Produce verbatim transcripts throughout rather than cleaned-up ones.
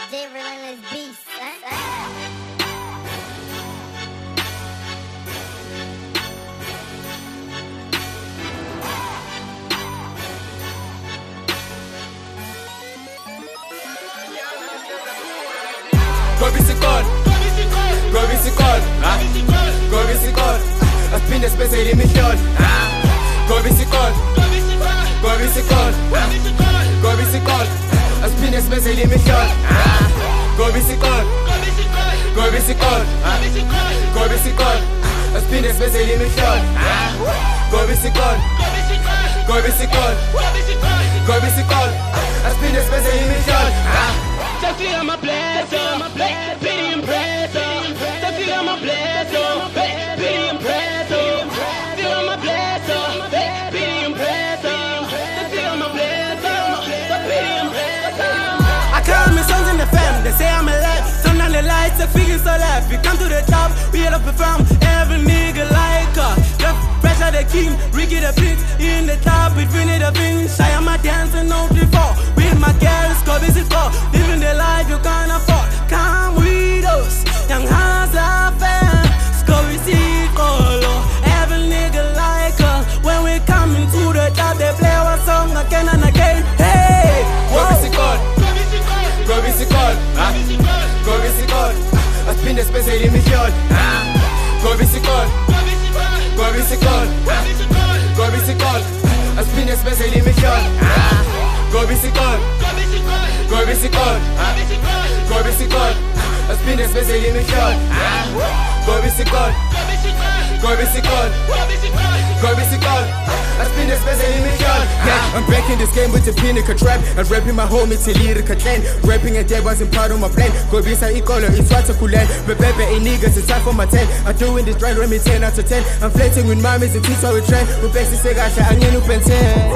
J Relentless Beast. Go bisikol, go bisikol, go bisikol. Aspinde speseli mission. Go bisikol, go bisikol, go bisikol. Aspinde speseli mission. Go bisikol, go bisikol, go bisikol. Aspinde speseli mission. Go bisikol, go bisikol, go bisikol. Aspinde speseli mission. Just feel my blessing, pity and pressure. Just feel my blessing, pity and pressure. Feel my blessing, pity and pressure. Just feel my blessing, pity and pressure. I call my sons in the fam, they say I'm alive. Turn on the lights, I feel so alive. We come to the top, we had to perform. Every nigga like us. Just pressure the king, Ricky the Prince. In the top, with Vinny the Vince. I am a dancing on the floor. With my girls, go visit for. Living the life you can't afford. Come with us, young hands are fair. Go visit color. Every nigga like us. When we coming to the top, they play our song again and again. Hey, go bisikol, go bisikol, go bisikol. Aspinde speseli mission. Go bisikol, go bisikol, go bisikol. Aspinde speseli mission. Go bisikol, go bisikol, go bisikol. Aspinde speseli mission. Go bisikol, go bisikol, go bisikol. Aspinde speseli mission. I'm back in this game with the pinnacle trap. I'm rapping my homie till lyrical clan. Rapping and that wasn't part of my plan. Go be sa ikolo, it's what to kulan. But baby, ain't niggas, it's time for my ten. I'm doing this right, let me ten out of ten. I'm flirting with mommies and teach our trend. We basic say gasha, I'm new ten.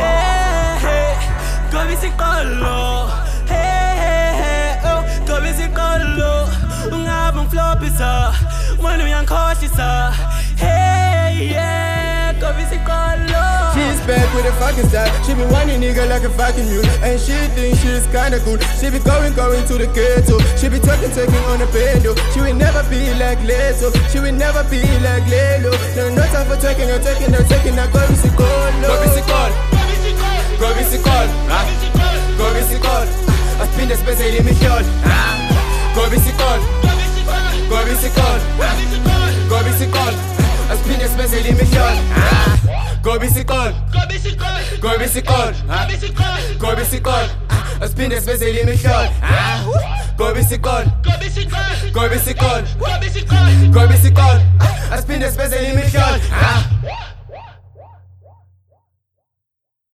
Go bisikolo, hey hey hey, oh, go bisikolo. Ungabang flop isa, when we cautious ah, hey yeah, go bisikolo. She's back with a fucking style. She be whining nigga like a fucking mule. And she think she's kinda cool. She be going, going to the ghetto. She be talking, talking on the bendo. She will never be like Leto. She will never be like Lelo. No, no time for talking, no talking, no talking. Now go bisikolo. Go bisikol, go bisikol, go bisikol. Aspinde speseli mission. Go bisikol, go bisikol, go bisikol. Aspinde speseli mission. Go bisikol, Go bisikol, go bisikol, go bisikol. Aspinde speseli mission. Go bisikol, go bisikol, go bisikol, go bisikol. go bisikol. Aspinde speseli mission.